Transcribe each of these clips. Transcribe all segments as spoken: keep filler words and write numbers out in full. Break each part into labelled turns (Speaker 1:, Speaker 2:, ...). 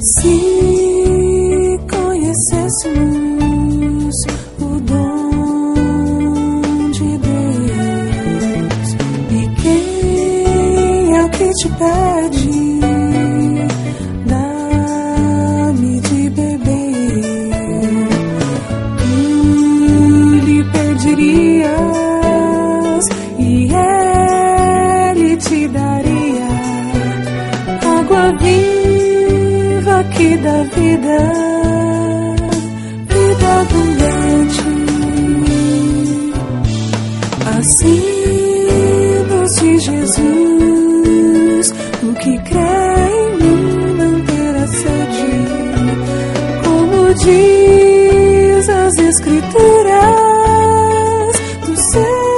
Speaker 1: Se conhecêssemos o dom de Deus, e quem é o que te pede, dá-me de beber, tu lhe pedirias e ele te daria água viva que dá vida, vida abundante. Assim nos diz Jesus, o que crê em mim não terá sede, como diz as Escrituras, do seu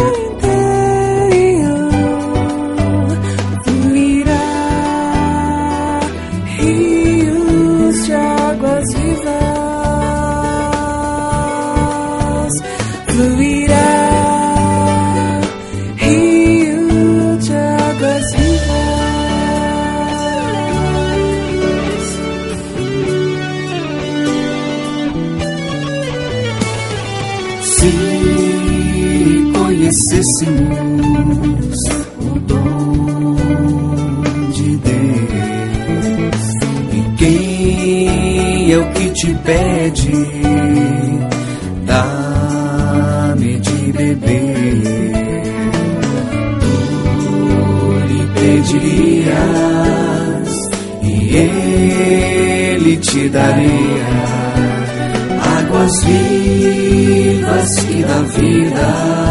Speaker 1: interior fluirá rios de águas vivas, fluirá rio de águas vivas. Se conhecêssemos o dom de Deus, e quem é o que te pede, dá-me de beber, tu lhe pedirias e ele te daria águas vivas que dá vida,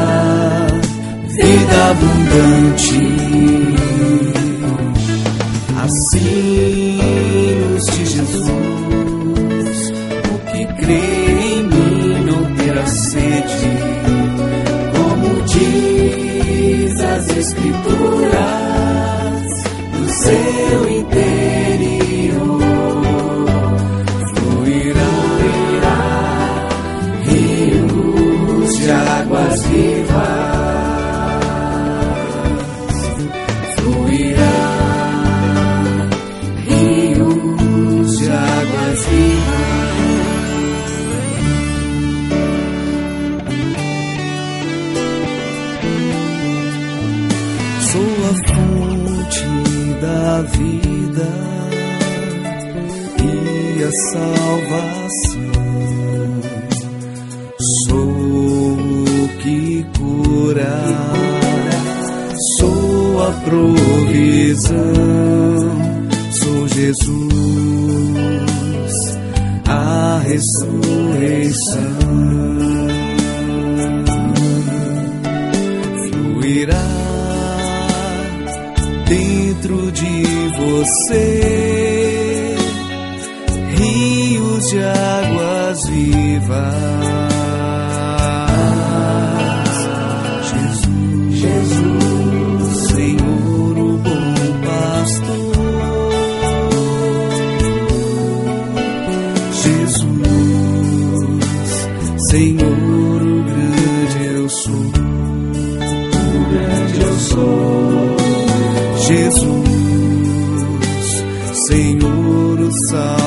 Speaker 1: vida abundante. Assim nos diz Jesus, o que crê em mim não terá sede, como diz as Escrituras, do seu interior fluirá rios de águas vivas, fluirá rios de águas vivas. Sou a fonte da vida e a salvação, sou o que cura, sou a provisão, sou Jesus, a ressurreição. Fluirá dentro de você rios de águas vivas. Jesus, Jesus, Senhor, o bom pastor. Jesus, Senhor, o grande eu sou. O grande eu sou. Jesus, Senhor, o Salvador.